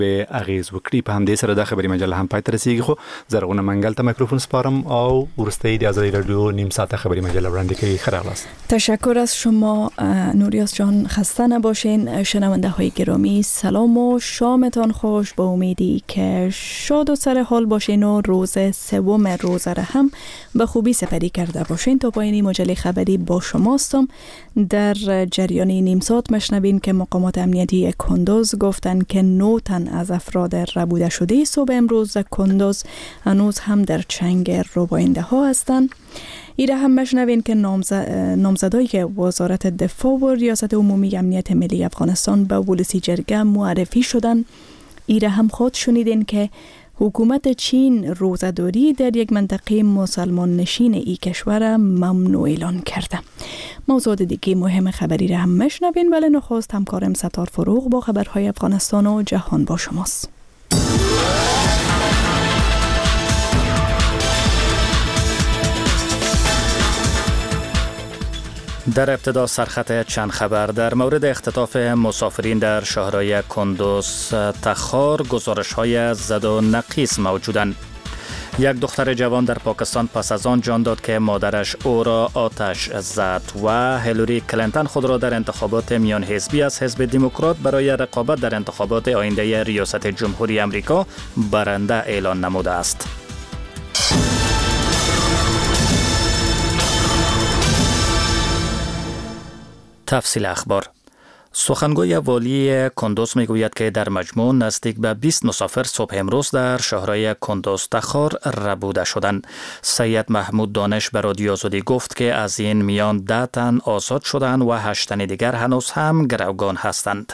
به اغیز وکړي. په همدې سره د خبري مجله هم پای ته رسیږي. خو زرغونه منګل ته میکروفون سپارم او ورسته د آزادی رادیو نیم ساعته خبری مجله وړاندې کوي. خیرخواست. تشکر از شما نوریاس جان، خسته نباشین. شنونده های گرامی سلام و شامتان خوش، با امیدی که شاد و سر حال باشین و روز سوم روزه را هم به خوبی سپری کرده باشین. تا پایانی مجله خبری با شماستم. در جریان نیم ساعت مشنوین که مقامات امنیتی کندوز گفتن که 9 تن از افراد ربوده شده صبح امروز کندوز هنوز هم در چنگ روباینده ها هستند. ایره هم مشنوین که نامزدایی که وزارت دفاع و ریاست عمومی امنیت ملی افغانستان به ولسی جرگه معرفی شدن. ایره هم خود شنیدین که حکومت چین روزه‌داری در یک منطقه مسلمان نشین ای کشور ممنوع اعلان کرده. موضوع دیگه مهم خبری را هم مشنوین، ولی نخست همکارم ستار فروغ با خبرهای افغانستان و جهان با شماست. در ابتدا سرخط چند خبر. در مورد اختطاف مسافرین در شهرهای کندوز تخار گزارش‌های زد و نقیص موجودند. یک دختر جوان در پاکستان پس از آن جان داد که مادرش او را آتش زد و هیلاری کلینتون خود را در انتخابات میان حزبی از حزب دموکرات برای رقابت در انتخابات آینده ریاست جمهوری آمریکا برنده اعلان نموده است. تفصیل اخبار. سخنگوی والی کندوز میگوید که در مجموع نزدیک به 20 مسافر صبح امروز در شهرهای کندوز تخار ربوده شدند. سید محمود دانش به رادیو آزادی گفت که از این میان 10 تن آزاد شدند و 8 تن دیگر هنوز هم گروگان هستند.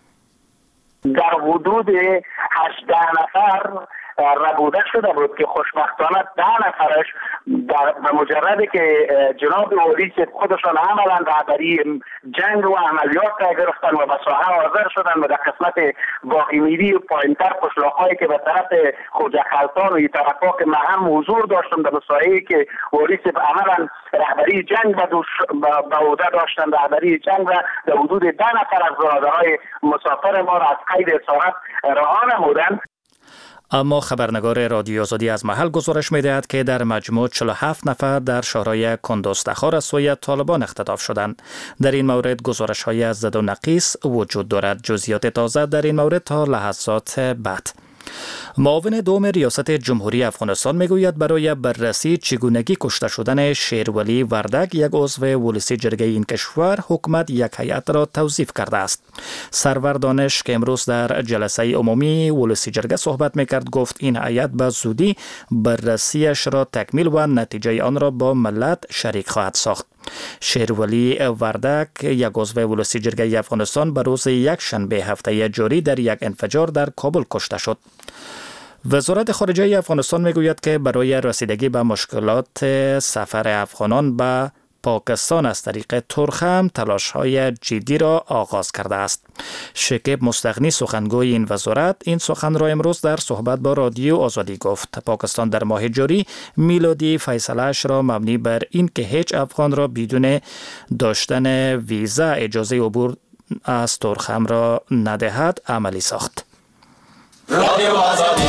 در حدود 18 نفر ربوده شده بود که خوشبختانه 10 نفرش به مجرد که جناب والی خودشان عملا رهبری جنگ و عملیات را گرفتن و به ساحه حاضر شدن و در قسمت باقی میری و پایینتر قشلاق‌هایی که به طرف خوجه خلطان و این طرفا که من هم حضور داشتم در ساحه‌ای که والی عملا رهبری جنگ به عهده داشتن، رهبری جنگ و در حدود 10 نفر از برادرای مسافر ما را از قید اسارت رها نمودند. اما خبرنگار رادیو آزادی از محل گزارش می‌دهد که در مجموع 47 نفر در شهرهای کندوز تخار از سوی طالبان اختطاف شدند. در این مورد گزارش‌های از زد و نقیص وجود دارد. جزئیات تازه در این مورد تا لحظات بعد. معاون دوم ریاست جمهوری افغانستان میگوید برای بررسی چگونگی کشته شدن شیرولی وردک، یک عضو ولسی جرگه این کشور، حکومت یک هیئت را توظیف کرده است. سرور دانش که امروز در جلسه عمومی ولسی جرگه صحبت میکرد گفت این هیئت به زودی بررسیش را تکمیل و نتیجه آن را با ملت شریک خواهد ساخت. شیرولی وردک، یک عضو ولسی جرگه افغانستان، به روز یکشنبه هفته جاری در یک انفجار در کابل کشته شد. وزارت خارجه افغانستان میگوید که برای رسیدگی به مشکلات سفر افغانان به پاکستان از طریق ترخم تلاش‌های جدی را آغاز کرده است. شکیب مستغنی سخنگوی این وزارت این سخن را امروز در صحبت با رادیو آزادی گفت. پاکستان در ماه جاری میلادی فیصله‌اش را مبنی بر این که هیچ افغان را بدون داشتن ویزا اجازه عبور از ترخم را ندهد عملی ساخت. رادیو آزادی.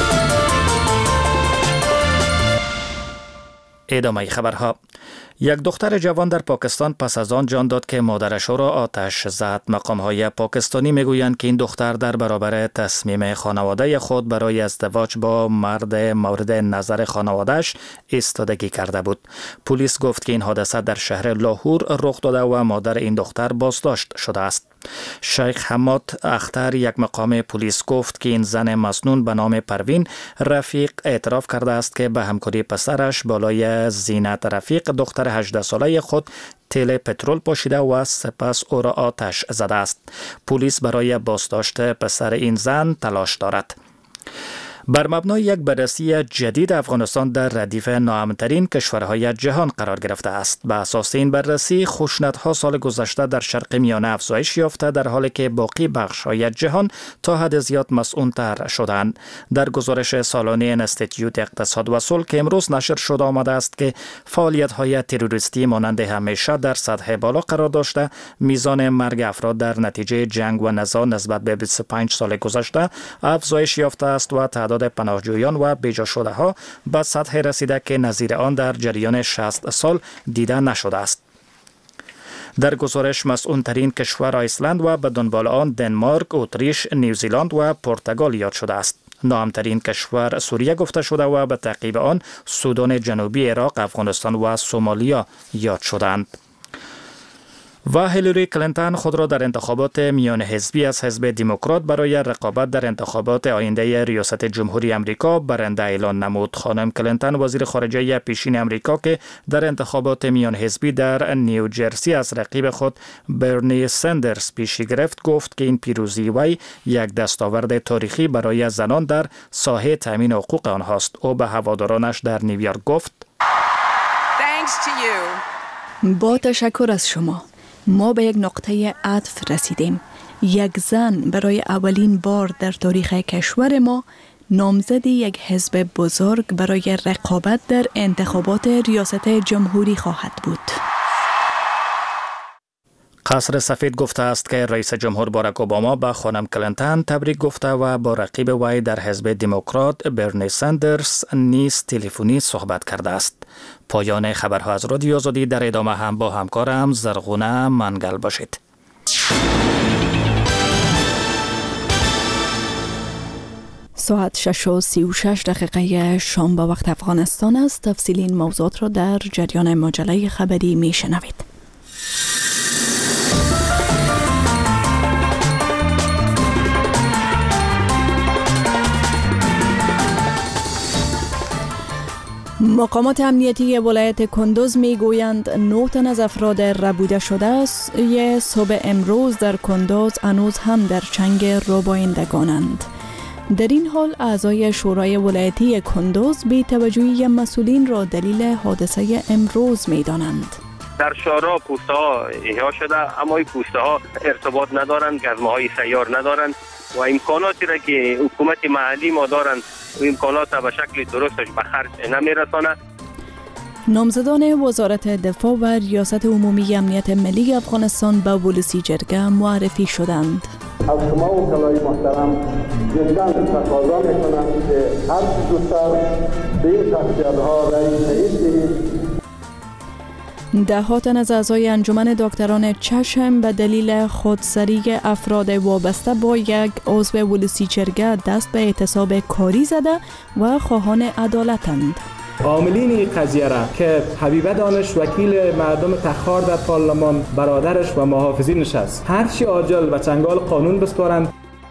ادامه خبرها. یک دختر جوان در پاکستان پس از آن جان داد که مادرش را آتش زد. مقام‌های پاکستانی میگویند که این دختر در برابر تصمیم خانواده خود برای ازدواج با مرد مورد نظر خانواده‌اش ایستادگی کرده بود. پلیس گفت که این حادثه در شهر لاهور رخ داده و مادر این دختر بازداشت شده است. شیخ حماد اختر، یک مقام پلیس، گفت که این زن مسنون به نام پروین رفیق اعتراف کرده است که به همکاری پسرش بالای زینت رفیق دختر 18 ساله خود تیل پترول پاشیده و سپس او را آتش زده است. پلیس برای بازداشت پسر این زن تلاش دارد. بر مبنای یک بررسی جدید افغانستان در ردیف ناامن‌ترین کشورهای جهان قرار گرفته است. به اساس این بررسی خشونت‌ها سال گذشته در شرق میانه افزایش یافته در حالی که باقی بخش‌های جهان تا حد زیاد مسئول‌تر شدند. در گزارش سالانه انستیتیوت اقتصاد و صلح که امروز نشر شده آمده است که فعالیت‌های تروریستی مانند همیشه در سطح بالا قرار داشته، میزان مرگ افراد در نتیجه جنگ و نزاع نسبت به 25 سال گذشته افزایش یافته است و تعداد پناهجویان و بیجا شده ها به سطح رسیده که نظیر آن در جریان 60 سال دیده نشده است. در گزارش مسئول‌ترین کشور ایسلند و به دنبال آن دنمارک، اتریش، نیوزیلند و پرتغال یاد شده است. ناامن‌ترین کشور سوریه گفته شده و به تعقیب آن سودان جنوبی، عراق، افغانستان و سومالیا یاد شدند. و هیلاری کلینتون خود را در انتخابات میان حزبی از حزب دموکرات برای رقابت در انتخابات آینده ریاست جمهوری امریکا برنده اعلان نمود. خانم کلینتون وزیر خارجه پیشین امریکا که در انتخابات میان حزبی در نیوجرسی از رقیب خود برنی سندرز پیشی گرفت، گفت که این پیروزی وی یک دستاورد تاریخی برای زنان در ساحه تامین حقوق آنهاست. او به هوادارانش در نیویورک گفت: با تشکر از شما ما به یک نقطه عطف رسیدیم. یک زن برای اولین بار در تاریخ کشور ما نامزد یک حزب بزرگ برای رقابت در انتخابات ریاست جمهوری خواهد بود. قصر سفید گفته است که رئیس جمهور باراک اوباما به خانم کلینتون تبریک گفته و با رقیب وی در حزب دموکرات برنی سندرز نیز تلفنی صحبت کرده است. پایان خبرها از رادیو آزادی. در ادامه هم با همکارم زرغونه منگل باشید. ساعت 6:36 شام به وقت افغانستان است. تفصیل این موضوعات را در جریان مجله خبری می شنوید. مقامات امنیتی ولایت کندوز می گویند 9 تن از افراد ربوده شده است. صبح امروز در کندوز هنوز هم در چنگ ربایندگانند. در این حال اعضای شورای ولایتی کندوز بی توجهی مسئولین را دلیل حادثه امروز می دانند. در شورا پوسته ها احیا شده، اما این پوسته ها ارتباط ندارند، گزمه های سیار ندارند و امکاناتی را که حکومت محلی ما دارند و امکانات به شکل درستش به خرج نمیرساند. نامزدان وزارت دفاع و ریاست عمومی امنیت ملی افغانستان به ولسی جرگه معرفی شدند. از شما وکلای محترم جدا تقاضا میکنم که هر زودتر به این شخصیت‌ها رأی تایید دهید. ده تن از اعضای انجمن دکتران چشم به دلیل خودسری افراد وابسته با یک عضو ولسی جرگه دست به اعتصاب کاری زده و خواهان عدالتند. عاملین این قضیه را که حبیبه دانش وکیل مردم تخار در پارلمان برادرش و محافظینش است هرچی عاجل و چنگال قانون بسپارند.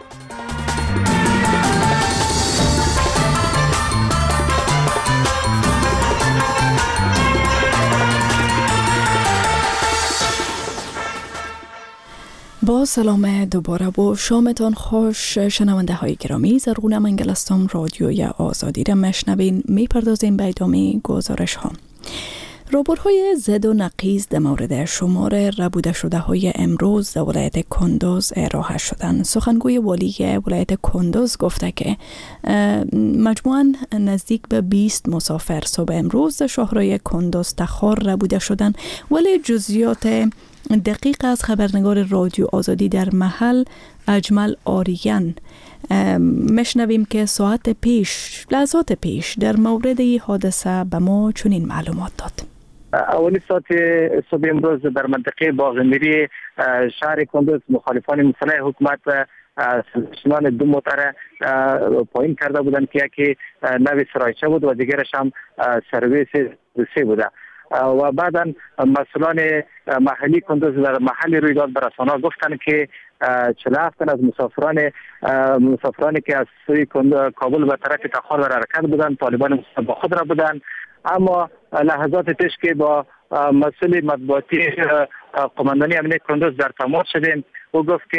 با سلام دوباره و شامتان خوش شنونده های گرامی. زرغونه منگل هستم. رادیوی آزادی را میشنوین. میپردازیم به ادامه گزارش ها. راپورهای زد و نقیض در مورد شمار ربوده شده های امروز در ولایت کندوز ارائه شدند. سخنگوی والی ولایت کندوز گفته که مجموعاً نزدیک به 20 مسافر صبح امروز در شهرهای کندوز تخار ربوده شدند، ولی جزئیات دقیق از خبرنگار رادیو آزادی در محل اجمل آریان مشنویم که لحظات پیش در مورد این حادثه به ما چنین معلومات داد. اولی ساعت صبح امروز در منطقه باغ میری شهر کندوز مخالفان مسلح حکومت سلسلان 2 موتر پایین کرده بودند که یکی نوی سرایچه بود و دیگرش هم سرویس روسی بوده و بعدا مسئولان محلی کندوز در محل رویداد به رسانه‌ها گفتند که 47 تن از مسافرانی که از سوی کابل به طرف تخار در حرکت بودند طالبان با خود را بودند. اما لحظات پیش که با مسئول مطبوعاتی قماندانی امنیت کندوز در تماس شدیم، او گفت که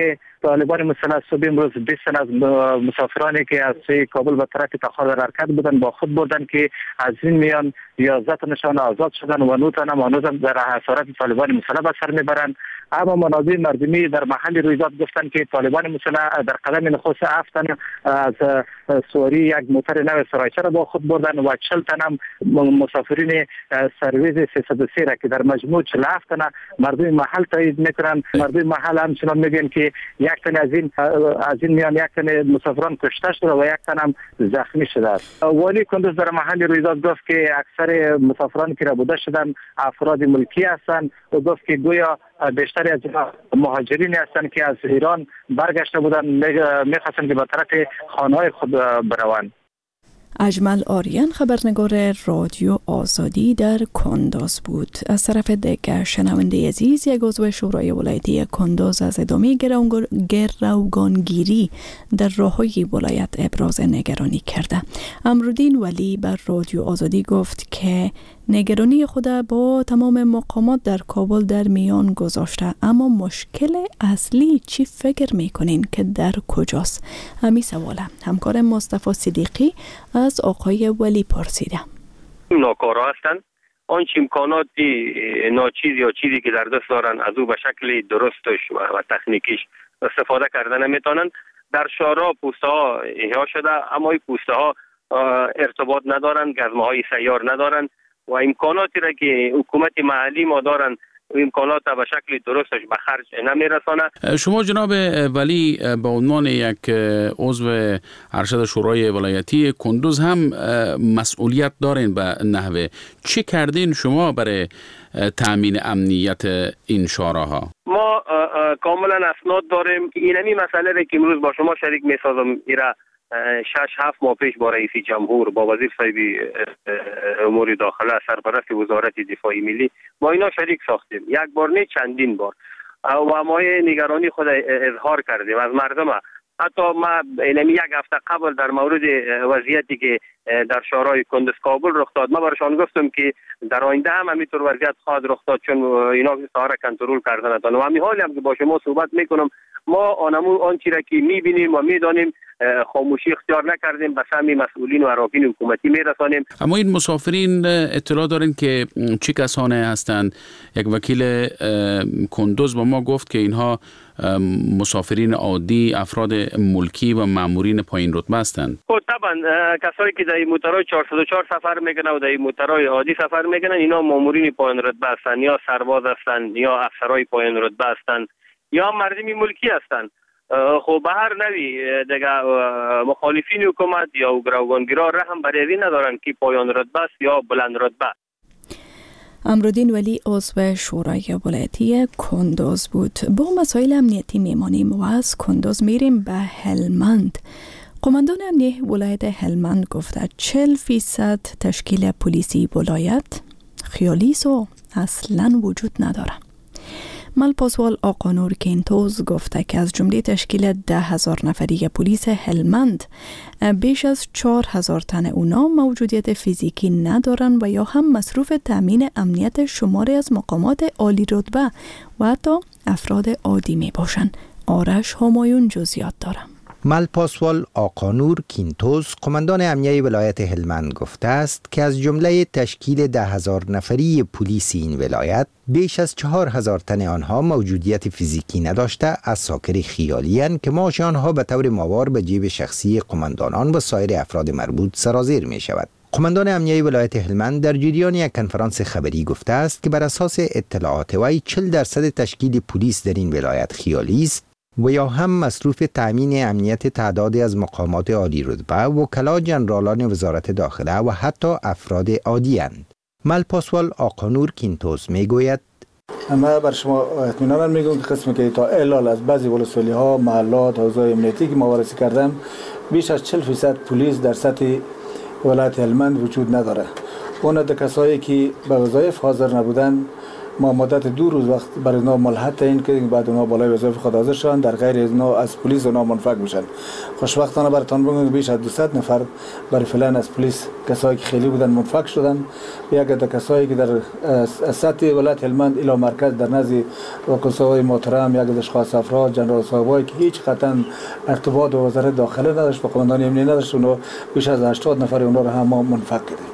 طالبان مسلح صبح امروز 20 تن از مسافرانی که از کابل به طرف تخار در حرکت بودند با خود بردند که از این میان 11 تنشان آزاد شدن و 9 تن هنوز در اسارت طالبان مسلح به سر میبرند. اما منابع مردمی در محل رویداد گفتند که طالبان مسلح در قدم نخست 7 تن از سواری یک موتر نو سرایچه را با خود بردن و 40 تن هم مسافرین سرویس 303 را که در مجموع 47 تن مردم محل تایید میکنند. مردم محل همچنان میگن که یک تن از این میان یک تن مسافران کشته شده و یک تن هم زخمی شده است. والی کندوز در محل رویداد گفت که اکثر مسافران که ربوده شدن افراد ملکی هستند و گفت که گویا بیشتری از مهاجرین هستند که از ایران برگشته بودند میخواستند که به طرف خانه‌های خود بروند. اجمل آریان خبرنگار رادیو آزادی در کندوز بود. از طرف دیگر شنونده عزیز، یک عضو شورای ولایتی کندوز از ادامه گروگانگیری در راههای ولایت ابراز نگرانی کرده. امرالدین ولی بر رادیو آزادی گفت که نگرانی خود با تمام مقامات در کابل در میان گذاشته، اما مشکل اصلی چی فکر میکنین که در کجاست؟ همین سوالم همکار مصطفی صدیقی از آقای ولی پرسیده. ناکارا هستند. آن امکاناتی ناچیز یا چیزی که در دست دارن از او به شکل درستش و تکنیکیش استفاده کردن نمیتونن. در شارع پوسته ها احیا شده، اما این پوسته ها ارتباط ندارن، گزمه های سیار ندارن و امکاناتی را که حکومت محلی ما دارن امکانات به شکل درستش به خرج نمیرسانه. شما جناب ولی به عنوان یک عضو ارشد شورای ولایتی کندوز هم مسئولیت دارین به نحوه چه کردین شما برای تامین امنیت این شاراها؟ ما کاملا اسناد داریم که اینمی مسئله را که امروز با شما شریک میسازم ایرا 6-7 ماه پیش با رئیس جمهور با وزیر صاحب امور داخله سرپرست وزارت دفاع ملی ما اینا شریک ساختیم. یک بار نه چندین بار و ما نگرانی خود اظهار کردیم از مردم. حتی ما یک هفته قبل در مورد وضعیتی که در شورای کندوز کابل رخ داد ما برشان گفتم که در آینده هم همینطور وضعیت خواهد رخ داد چون اینا سایر کنترل کردن ندارن. و همین حالی هم که با شما صحبت میکنم ما آن چیزی که میبینیم و میدانیم خاموشی اختیار نکردیم، به سمع مسئولین و اراکین حکومتی میرسانیم. اما این مسافرین اطلاع دارین که چه کسانی هستند؟ یک وکیل کندوز با ما گفت که اینها مسافرین عادی، افراد ملکی و مامورین پایین رتبه هستند. خب طبعا کسایی که در موترهای 404 سفر میکنن و در موترهای عادی سفر میکنن اینا مامورین پایین رتبه هستند یا سرباز هستند یا افسرهای پایین رتبه هستند یا مردمی ملکی هستند. خب به هر نوی دیگه مخالفین حکومت یا گروگانگیرا رحم بر این ندارن که پایان رتبه است یا بلند رتبه. امرالدین ولی عضو شورای ولایتی کندوز بود. با مسائل امنیتی میمانیم و از کندوز میریم به هلمند. قماندان امنیه ولایت هلمند گفته 40% تشکیل پلیسی ولایت خیالی و اصلا وجود نداره. ملپاسوال آقانور کینتوز گفته که از جمله تشکیل 10,000 نفری پلیس هلمند بیش از 4,000 تن اونا موجودیت فیزیکی ندارن و یا هم مصروف تامین امنیت شماری از مقامات عالی رتبه و حتی افراد عادی می باشن. آرش همایون جزئیات داره. ملپاسوال آقانور کینتوز قماندان امنیه ولایت هلمند گفته است که از جمله تشکیل 10,000 نفری پلیس این ولایت بیش از 4,000 تن آنها موجودیت فیزیکی نداشته اساکر خیالی اند که معاش آنها به طور ماوار به جیب شخصی قماندانان و سایر افراد مربوط سرازیر می شود. قماندان امنیه ولایت هلمند در جریان یک کنفرانس خبری گفته است که بر اساس اطلاعات وی 40% تشکیل پلیس در این ولایت خیالی است و یا هم مصروف تأمین امنیت تعدادی از مقامات عالی رتبه، وکلا جنرالان وزارت داخله و حتی افراد عادی اند. ملپاسوال آقانور کینتوز میگوید ما بر شما اطمینان میگم که قسمی که تا الان از بعضی ولسوالی ها، محلات، حوزه‌های امنیتی که ما وارسی کردم بیش از 40% پلیس در سطح ولایت هلمند وجود نداره. اون کسایی که به وظایف حاضر نبودن ما مدت 2 روز وقت برای اونا ملحق تعیین کردیم، بعد اونا بالای وظایف خود حاضر شدن، در غیر از اونا از پلیس اونا منفک میشن. خوشبختانه براتون بگم بیش از 200 نفر برای فعلا از پلیس کسایی که خیلی بودن منفک شدن. یک عده کسایی که در سطح ولایت هلمند الی مرکز در نزد وکلای محترم، یک عده اشخاص افراد جنرال صاحبایی که هیچ قطعا ارتباط با وزارت داخله نداشت، با قماندانی امنیتی نداشت، اونا بیش از 80 نفر اونا رو هم منفک کردیم.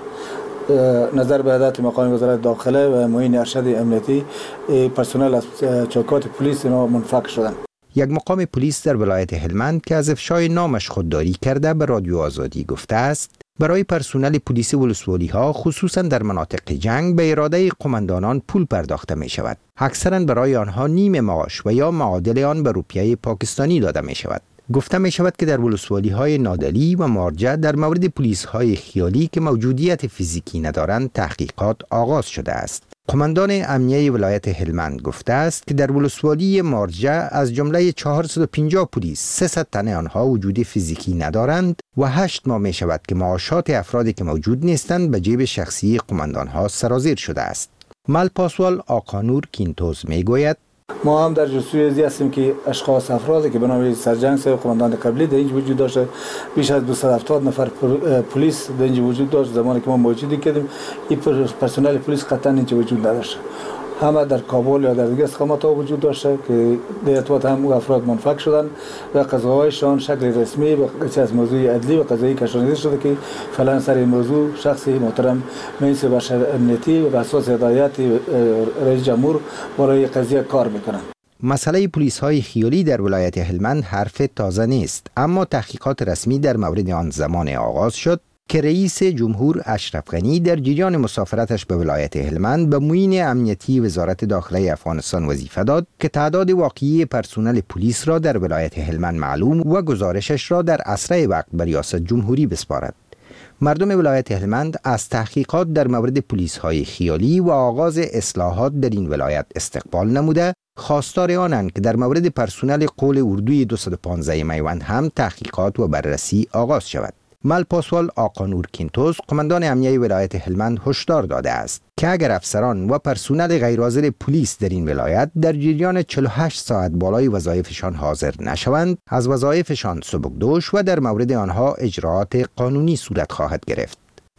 نظر به هدایت مقام وزارت داخله و معین ارشد امنیتی پرسنل از چوکات پلیس اینا منفک شدن. یک مقام پلیس در ولایت هلمند که از افشای نامش خودداری کرده به رادیو آزادی گفته است برای پرسنل پلیس ولسوالی ها خصوصا در مناطق جنگ به اراده قماندانان پول پرداخته می شود. اکثرا برای آنها نیم معاش و یا معادل آن به روپیه پاکستانی داده می شود. گفته می شود که در ولسوالی های نادلی و مارجه در مورد پلیس های خیالی که موجودیت فیزیکی ندارند تحقیقات آغاز شده است. قماندان امنیه ولایت هلمند گفته است که در ولسوالی مارجه از جمله 450 پلیس 300 تن آنها وجود فیزیکی ندارند و 8 ماه می شود که معاشات افرادی که موجود نیستند به جیب شخصی قماندان ها سرازیر شده است. ملپاسوال آقانور کینتوز می گوید ما هم در جستجوی ازی هستیم که اشخاص افرادی که به نام سرجنگ صاحب قماندان قبلی در اینجا وجود داشته، بیش از 270 نفر پلیس در اینجا وجود داشت. زمانی که ما موجودی کردیم این پرسنل پلیس قطعا اینجا وجود نداشته، همه در کابل یا در دیگه استقامت ها وجود داشته که در ارتباط هم افراد منفک شدن و قضاهایشان شکل رسمی و از موضوع عدلی و قضایی کشانیده شده که فعلا سر این موضوع شخصی محترم مجلس بشر امنیتی و به اساس هدایت رئیس جمهور برای قضیه کار میکنند. مسئله پلیس های خیالی در ولایت هلمند حرف تازه نیست، اما تحقیقات رسمی در مورد آن زمان آغاز شد که رئیس جمهور اشرف غنی در جریان مسافرتش به ولایت هلمند به معین امنیتی وزارت داخله افغانستان وظیفه داد که تعداد واقعی پرسنل پلیس را در ولایت هلمند معلوم و گزارشش را در اسرع وقت به ریاست جمهوری بسپارد. مردم ولایت هلمند از تحقیقات در مورد پلیس های خیالی و آغاز اصلاحات در این ولایت استقبال نموده خواستار آنند که در مورد پرسنل قول اردوی 215 میوند هم تحقیقات و بررسی آغاز شود. ملپاسوال آقانور کینتوز قماندان امنیه ولایت هلمند هشدار داده است که اگر افسران و پرسنل غیرحاضر پلیس در این ولایت در جریان 48 ساعت بالای وظایفشان حاضر نشوند از وظایفشان سبکدوش و در مورد آنها اجراعات قانونی صورت خواهد گرفت.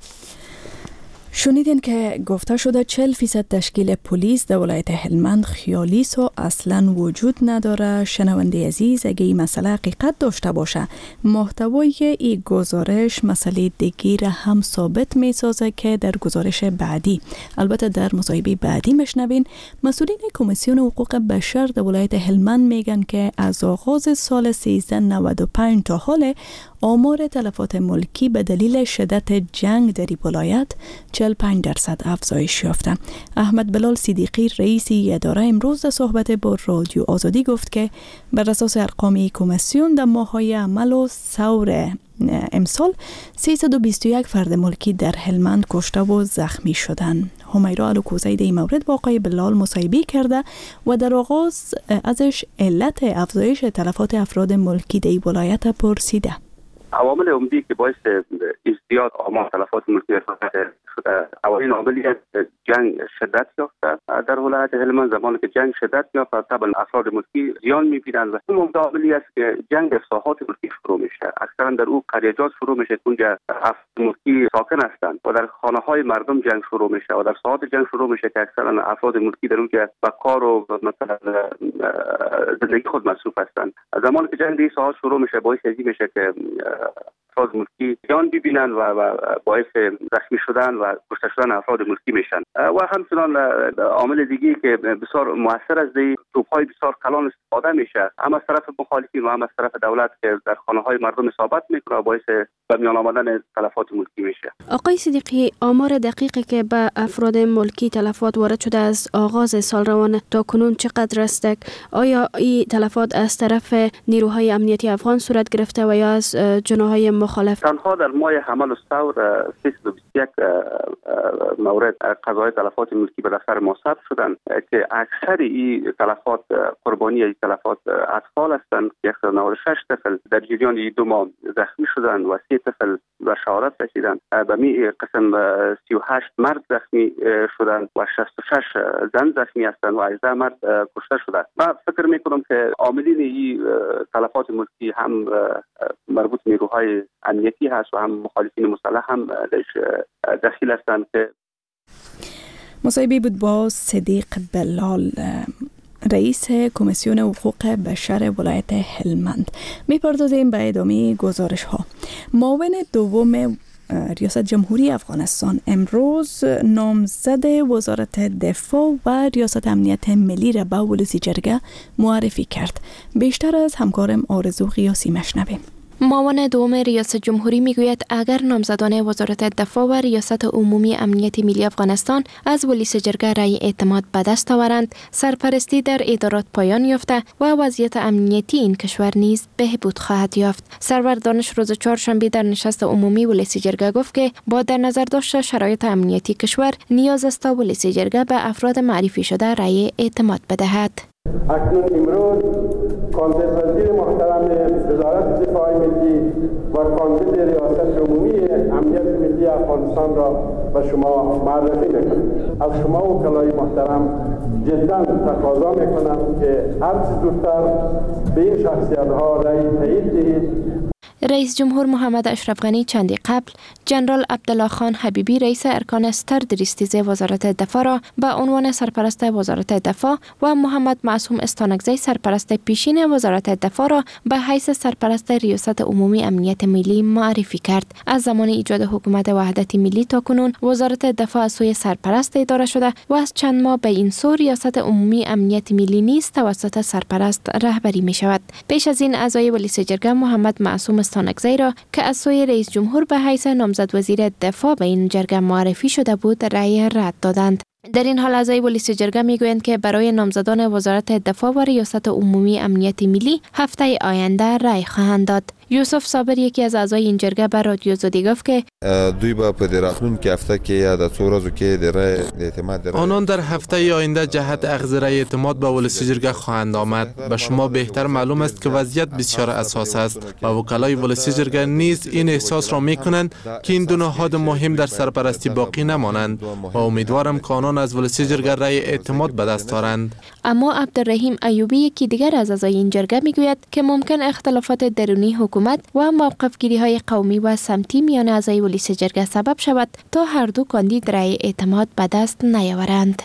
شنیدین که گفته شده 40% تشکیل پلیس در ولایت هلمند خیالی و اصلا وجود نداره. شنونده عزیز، اگه این مسئله حقیقت داشته باشه محتوای این گزارش مسئله دیگی را هم ثابت می سازه که در گزارش بعدی، البته در مصاحبه بعدی مشنوین، مسئولین کمیسیون حقوق بشر در ولایت هلمند میگن که از آغاز سال 1395 تا حال آمار تلفات ملکی به دلیل شدت جنگ در ولایت 45% افزایش یافته. احمد بلال صدیقی رئیس اداره امروز در صحبت با رادیو آزادی گفت که بر اساس ارقام کمیسیون در ماه‌های عمل و ثور امسال 321 فرد ملکی در هلمند کشته و زخمی شدند. همیرا الوکوزی در این مورد با آقای بلال مصاحبه کرده و در آغاز ازش علت افزایش تلفات افراد ملکی در این ولایت پرسیده. عوامل عمدی که باعث ازدیاد آمار تلفات ملکی شده، اولین عاملی جنگ شدت یافته در ولایت هلمند. زمانی که جنگ شدت یافت طبعا افراد ملکی زیان می‌بینند و این عاملی است که جنگ در ساحات ملکی شروع میشه. اکثرا در او قریه‌جات شروع میشه که اونجا افراد ملکی ساکن هستند و در خانه‌های مردم جنگ شروع میشه و در ساحات جنگ شروع میشه که اکثرا افراد ملکی در اونجا به کار و مثلا زندگی خود مصروف هستند. زمانی که جنگ در این ساحات شروع میشه باعث میشه که افراد ملکی زیان ببینن و باعث زخمی شدن و کشته شدن افراد ملکی میشن. و همچنان عامل دیگه که بسیار موثر از توپ‌های بسیار کلان استفاده میشه، هم از طرف مخالفین و هم از طرف دولت که در خانه‌های مردم اصابت میکنه و باعث به میان آمدن تلفات ملکی میشه. آقای صدیقی، آمار دقیقی که به افراد ملکی تلفات وارد شده از آغاز سال روان تا کنون چقدر است؟ آیا این تلفات از طرف نیروهای امنیتی افغان صورت گرفته و یا از جناح‌های مخالف. تنها در ماه حمل الثور 321 مورد قضای تلفات ملکی به دفتر ما ثبت شدند که اکثر این تلفات قربانی این تلفات اطفال هستند که 196 طفل در جریان 2 ماه زخمی شدند و 3 طفل به شهادت رسیدند. به می قسم 38 مرد زخمی شدند و 66 زن زخمی هستند و 18 مرد کشته شدند. من فکر میکنم که عاملین این تلفات ملکی هم مربوط نیروهای امنیتی هست و هم مخالفین مسلح هم دخیل هستند. که مصاحبه بود با صدیق بلال، رئیس کمیسیون حقوق بشر ولایت هلمند. میپردازیم به ادامه گزارش ها. معاون دوم ریاست جمهوری افغانستان امروز نامزد وزارت دفاع و ریاست امنیت ملی را به ولسی جرگه معرفی کرد. بیشتر از همکارم آرزو قیاسی مشنویم. معاون دوم ریاست جمهوری میگوید اگر نامزدان وزارت دفاع و ریاست عمومی امنیت ملی افغانستان از ولسی جرگه رأی اعتماد به دست آورند، سرپرستی در ادارات پایان یافته و وضعیت امنیتی این کشور نیز بهبود خواهد یافت. سرور دانش روز چهارشنبه در نشست عمومی ولسی جرگه گفت که با در نظر داشت شرایط امنیتی کشور نیاز است تا ولسی جرگه به افراد معرفی شده رأی اعتماد بدهد. اکنون امروز کاندید وزیر محترم وزارت دفاع ملی و کاندید ریاست عمومی امنیت ملی افغانستان را به شما معرفی میکنم. از شما وکلای محترم جدا تقاضا میکنم که هر چه زودتر به این شخصیت‌ها رأی تایید دهید. رئیس جمهور محمد اشرف غنی چندی قبل جنرال عبدالله خان حبیبی رئیس ارکان استر دریستیز وزارت دفاع را به عنوان سرپرست وزارت دفاع و محمد معصوم استانکزی سرپرست پیشین وزارت دفاع را به حیث سرپرست ریاست عمومی امنیت ملی معرفی کرد. از زمان ایجاد حکومت وحدت ملی تا کنون وزارت دفاع از سوی سرپرست اداره شده و از چند ماه به این سو ریاست عمومی امنیت ملی نیز توسط سرپرست رهبری می شود. پیش از این اعضای ولسی جرگه محمد معصوم استانکزی را که از سوی رئیس جمهور به حیث نامزد وزیر دفاع به این جرگه معرفی شده بود رأی رد دادند. در این حال اعضای ولسی جرگه میگویند که برای نامزدان وزارت دفاع و ریاست عمومی امنیت ملی هفته آینده رأی خواهند داد. یوسف صابر یکی از اعضای این جرگه به رادیو زودی گفت که دوی با په راتلونکي هفته کې یا د څو ورځو کې د رأی اعتماد آنان در هفته آینده جهت اخذ رأی اعتماد به ولسی جرگه خواهند آمد. به شما بهتر معلوم است که وضعیت بسیار اساس است و وکلای ولسی جرگه نیز این احساس را میکنند که این دو نهاد مهم در سرپرستی باقی نمانند و امیدوارم که آنان از ولسی جرگه رأی اعتماد به دست آورند. اما عبدالرحیم ایوبی یکی دیگر از اعضای این جرگه میگوید که ممکن اختلافات درونی حکومت و موقفگیری های قومی و سمتی میان اعضای ولسی جرگه سبب شود تا هر دو کاندید رأی اعتماد به دست نیاورند.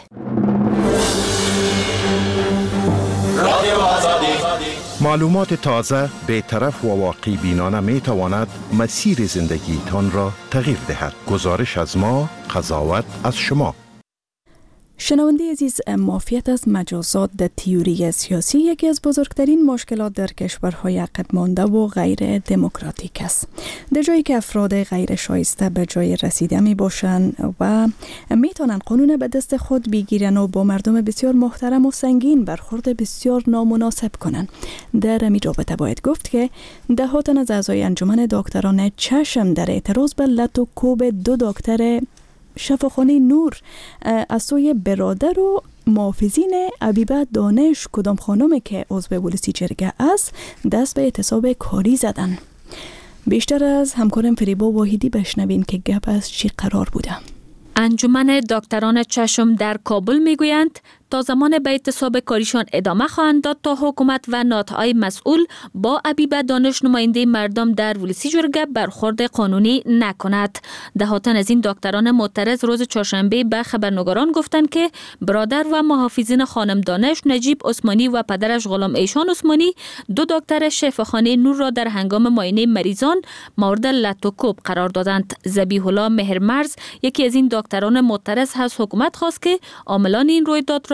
معلومات تازه، بی‌طرف و واقعی بینانه می تواند مسیر زندگی تان را تغییر دهد. گزارش از ما، قضاوت از شما. شنونده عزیز، معافیت از مجازات در تئوری سیاسی یکی از بزرگترین مشکلات در کشورهای عقب مانده و غیر دموکراتیک است. در جایی که افراد غیر شایسته به جای رسیده می باشند و می توانند قانون به دست خود بگیرند و با مردم بسیار محترم و سنگین برخورد بسیار نامناسب کنند. در این رابطه باید گفت که ده‌ها تن از اعضای انجمن دکتران چشم در اعتراض به لط و کوب 2 دکتر شفاخانه نور از سوی برادر و محافظین عبیبه دانش کدام خانمی که عضو ولسی جرگه است دست به اعتصاب کاری زدن. بیشتر از همکارم فریبا واحدی بشنوین که گپ از چی قرار بوده. انجمن دکتران چشم در کابل میگویند تا زمان به اعتصاب کاریشان ادامه خواهند داد تا حکومت و نهادهای مسئول با عبیبه دانش نماینده مردم در ولسی جرگه برخورد قانونی نکند. ده‌ها تن از این دکتران معترض روز چهارشنبه به خبرنگاران گفتند که برادر و محافظین خانم دانش نجیب عثمانی و پدرش غلام ایشان عثمانی 2 دکتر شفاخانه نور را در هنگام معاینه مریضان مورد لط و کوب قرار دادند. ذبیح الله مهرمرز یکی از این دکتران معترض از حکومت خواست که عاملان این رویداد را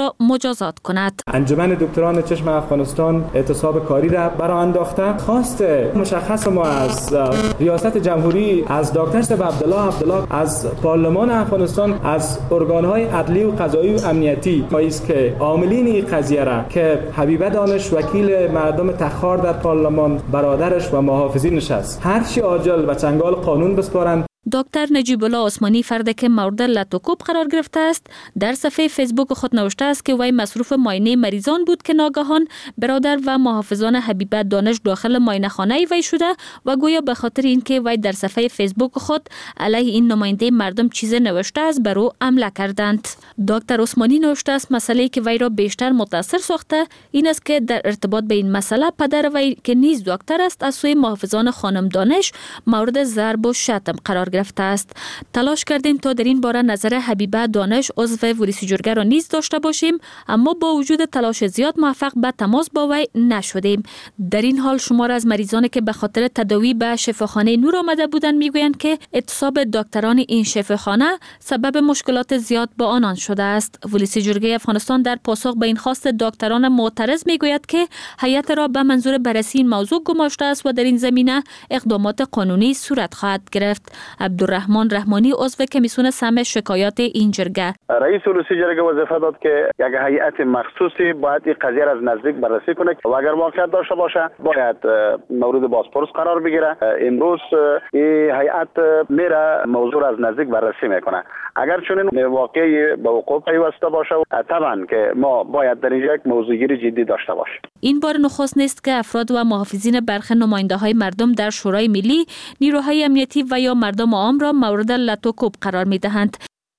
را مجازات کند. انجمن دکتران چشم افغانستان اعتصاب کاری را برآورده انداخته. خواست مشخص ما از ریاست جمهوری، از دکتر صاحب عبدالله، از پارلمان افغانستان، از ارگان‌های عدلی و قضایی و امنیتی ما است که عاملین این قضیه را که حبیبه دانش وکیل مردم تخار در پارلمان، برادرش و محافظینش است، هر چی عاجل و چنگال قانون بسپارند. دکتر نجیب الله عثمانی، فردی که مورد لطوکوب قرار گرفته است، در صفحه فیسبوک خود نوشته است که وی مصروف معاینه مریضان بود که ناگهان برادر و محافظان حبیبه دانش داخل معاینه خانه وی شده و گویا به خاطر اینکه وی در صفحه فیسبوک خود علیه این نماینده مردم چیز نوشته است بر او حمله کردند. دکتر عثمانی نوشته است مسئله که وی را بیشتر متاثر ساخته این است که در ارتباط به این مسئله پدر وی که نیز دکتر است از سوی محافظان خانم دانش مورد ضرب و شتم قرار گرفته است. تلاش کردیم تا در این باره نظر حبیبه دانش عضو ورسی جرگه را نیز داشته باشیم، اما با وجود تلاش زیاد موفق به تماس با وی نشدیم. در این حال شمار از مریضانی که به خاطر تداوی به شفاخانه نور آمده بودند میگویند که اعتصاب دکتران این شفاخانه سبب مشکلات زیاد با آنان شده است. ورسی جرگه افغانستان در پاسخ به این خواست دکتران معترض میگوید که هیئت را به منظور بررسی این موضوع گماشته است و در این زمینه اقدامات قانونی صورت خواهد گرفت. عبدالرحمن رحمانی عضو کمیسیون سمع شکایات این جرگه: رئیس ورسی جرگه وظیفه داد که یک هیئت مخصوصی باید این قضیه را از نزدیک بررسی کنه و اگر واقعیت داشته باشه باید مورد بازپرس قرار بگیره. امروز این هیئت میره موضوع را از نزدیک بررسی میکنه. اگر چنین واقعی به وقوع پیوسته باشه طبعا که ما باید در اینجا یک موضوعگیری جدی داشته باشیم. این بار نخست نیست که افراد و محافظین برخی نماینده‌های مردم در شورای ملی، نیروهای امنیتی و یا مردم عام را مورد لطوکوب قرار می‌دهند.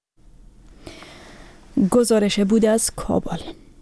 گزارش بود از کابل.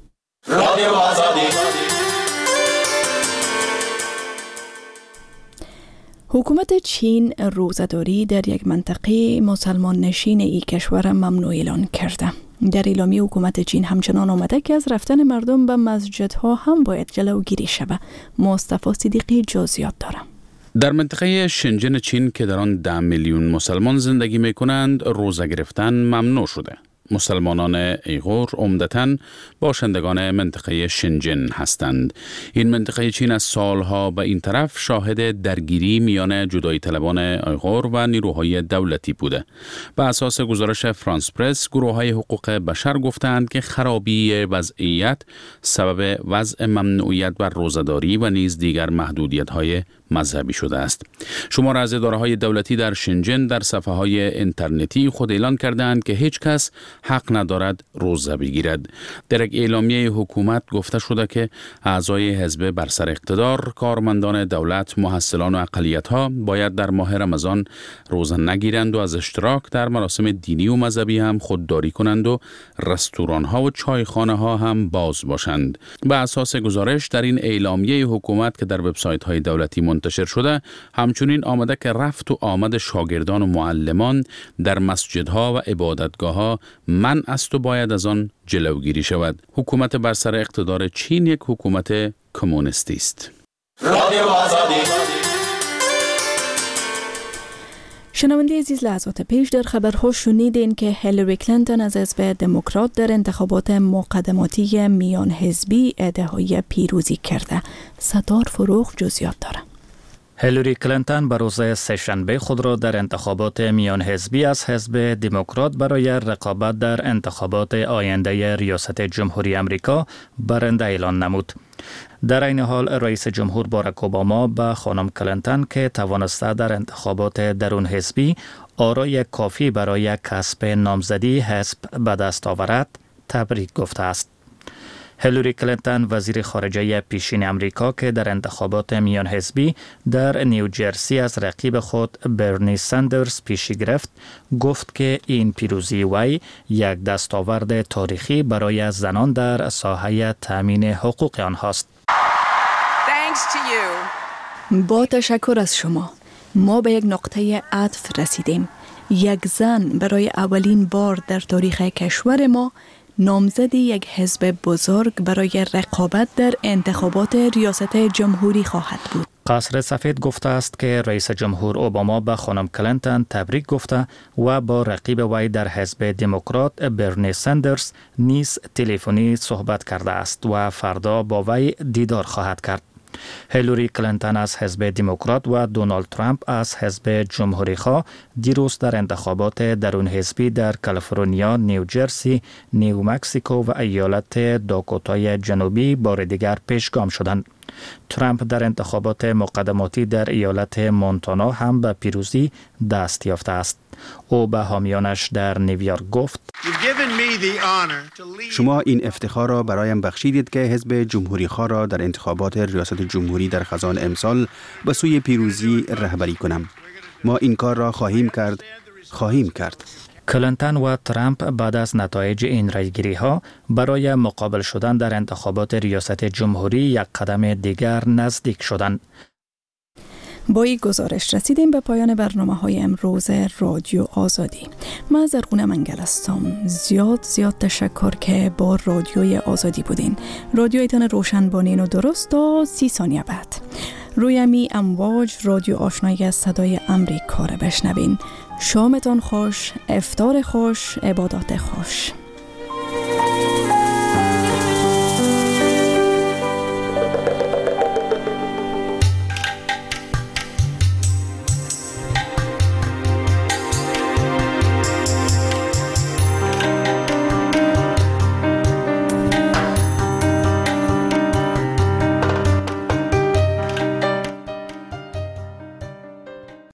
حکومت چین روزه‌داری در یک منطقه مسلمان نشین ای کشور ممنوع اعلان کرده. در اعلامیه حکومت چین همچنان آمده که از رفتن مردم به مسجدها هم باید جلوگیری شود. مصطفی صدیقی جزئیات دارم. در منطقه شنجن چین که در آن 10 میلیون مسلمان زندگی می کنند روزه گرفتن ممنوع شده. مسلمانان ایغور عمدتاً باشندگان منطقه شنجن هستند. این منطقه چین از سالها به این طرف شاهد درگیری میان جدایی طلبان ایغور و نیروهای دولتی بوده. به اساس گزارش فرانس پرس، گروه‌های حقوق بشر گفتند که خرابی وضعیت سبب وضع ممنوعیت بر روزه‌داری و نیز دیگر محدودیت‌های مذهبی شده است. شمار از اداره‌های دولتی در شنجن در صفحه‌های اینترنتی خود اعلان کردند که هیچ کس حق ندارد روزه بگیرد. در یک اعلامیه حکومت گفته شده که اعضای حزب بر سر اقتدار، کارمندان دولت، محصلان و اقلیت‌ها باید در ماه رمضان روزه نگیرند و از اشتراک در مراسم دینی و مذهبی هم خودداری کنند و رستوران‌ها و چایخانه‌ها هم باز باشند. به اساس گزارش در این اعلامیه حکومت که در وبسایت‌های دولتی منتشر شده، همچنین آمده که رفت و آمد شاگردان و معلمان در مسجدها و عبادتگاه‌ها منع است و باید از آن جلوگیری شود. حکومت بر سر اقتدار چین یک حکومت کمونیستی است. شنونده عزیز، لحظات پیش در خبرها شنیدین که هیلاری کلینتون از حزب دموکرات در انتخابات مقدماتی میان حزبی ادعای پیروزی کرده. ستار فروغ جزئیات داره. هیلاری کلینتون به روز سه‌شنبه خود را در انتخابات میان حزبی از حزب دموکرات برای رقابت در انتخابات آینده ریاست جمهوری آمریکا برنده اعلان نمود. در این حال رئیس جمهور باراک اوباما به خانم کلینتون که توانسته در انتخابات درون حزبی آرای کافی برای کسب نامزدی حزب به دست آورد تبریک گفته است. هیلاری کلینتون وزیر خارجه پیشین امریکا که در انتخابات میان حزبی در نیوجرسی از رقیب خود برنی سندرز پیشی گرفت، گفت که این پیروزی وی یک دستاورد تاریخی برای زنان در ساحه تامین حقوق آنهاست. با تشکر از شما ما به یک نقطه عطف رسیدیم. یک زن برای اولین بار در تاریخ کشور ما نامزد یک حزب بزرگ برای رقابت در انتخابات ریاست جمهوری خواهد بود. قصر سفید گفته است که رئیس جمهور اوباما به خانم کلینتون تبریک گفته و با رقیب وی در حزب دموکرات برنی سندرز نیز تلفنی صحبت کرده است و فردا با وی دیدار خواهد کرد. هیلاری کلینتون از حزب دموکرات و دونالد ترامپ از حزب جمهوری خواه دیروز در انتخابات درون حزبی در کالیفرنیا، نیوجرسی، نیو مکزیکو و ایالت داکوتای جنوبی بار دیگر پیشگام شدند. ترامپ در انتخابات مقدماتی در ایالت مونتانا هم به پیروزی دست یافته است. او به حامیانش در نیویورک گفت: شما این افتخار را برایم بخشیدید که حزب جمهوری خواه را در انتخابات ریاست جمهوری در خزان امسال به سوی پیروزی رهبری کنم. ما این کار را خواهیم کرد. کلینتون و ترامپ بعد از نتایج این رایگیری ها برای مقابل شدن در انتخابات ریاست جمهوری یک قدم دیگر نزدیک شدند. با این گزارش رسیدیم به پایان برنامه‌های امروز رادیو آزادی. من زرغونه منگل هستم. زیاد تشکر که با رادیوی آزادی بودین. رادیویتان روشن بانین و درست تا 30 ثانیه بعد. روی می امواج رادیو آشنایی از صدای امریکا را بشنوین. شامتان خوش، افطار خوش، عبادات خوش.